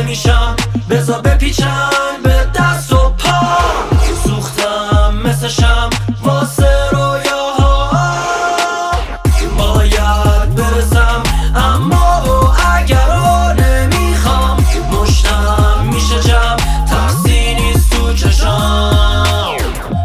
نمیشم بذار بپیچن به دست و پا. سوختم مثل شم واسه رویاها، باید برسم اما اگر رو نمیخوام مشتم میشه جمع، ترسی نیست تو چشام.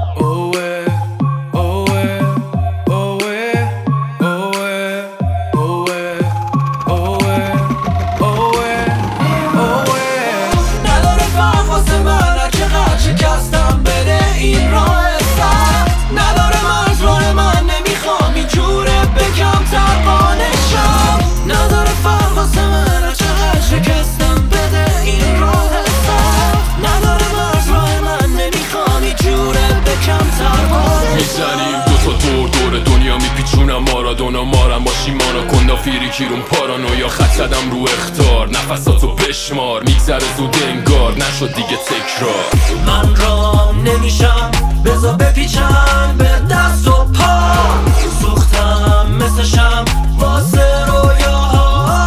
نداره فرق واسه من چقدر شکستم بده این راه سخت، نداره مرز راه من نمیخوام اینجوره بکم تربانشم. نداره فرق واسه من چقدر شکستم بده این راه سخت، نداره مرز راه من نمیخوام اینجوره بکم تربانشم. میزنیم دوتا دور دنیا میپیچونم مارادونا مارم با شیمانا کندافیری کیرون پارانویا خط زدم رو اختار نفساتو بشمار میگذره زود انگار نشد دیگه تکرار. من رام نمیشم بذار بپیچن به دست و پا. سوختم مثل شم واسه رویاها،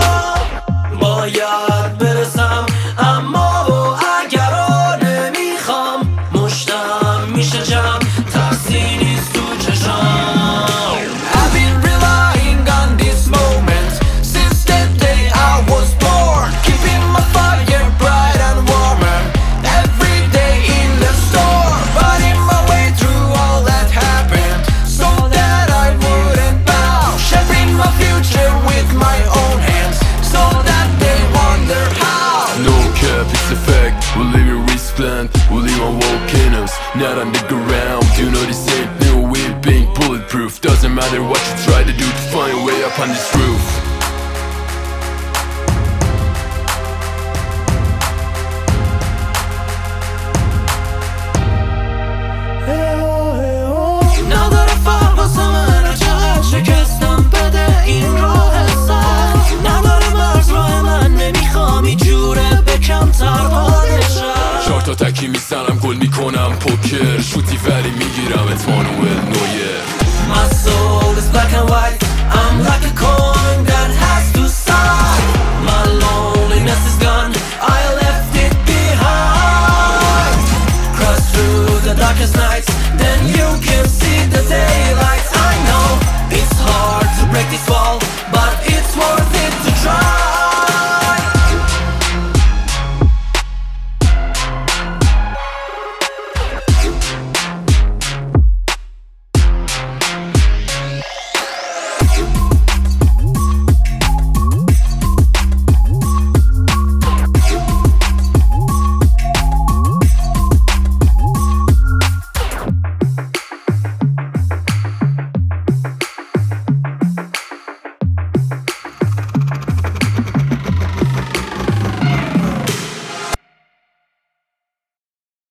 باید برسم اما اگر رو نمیخوام مشتم میشه جمع، ترسی نیست تو چشام. I've been relying on this moment since the day I was born, keeping my fire bright and warmer every day in the storm, fighting my way through all that happened so that I wouldn't bow, shaping my future with my own hands so that they wonder how. No cap, it's a fact. We live in wasteland, we live on volcanoes, not on the ground. You know this ain't new, we're being bulletproof. Doesn't matter what you try to do to find a way up on this roof. نداره فرق واسه من چقدر شکستم بده این راه سخت، نداره مرز راه من نمیخوام اینجوره بکم تربانشم. 4 تا تکی میزنم گل میکنم پوکر شوتی ولی میگیرم اتمانو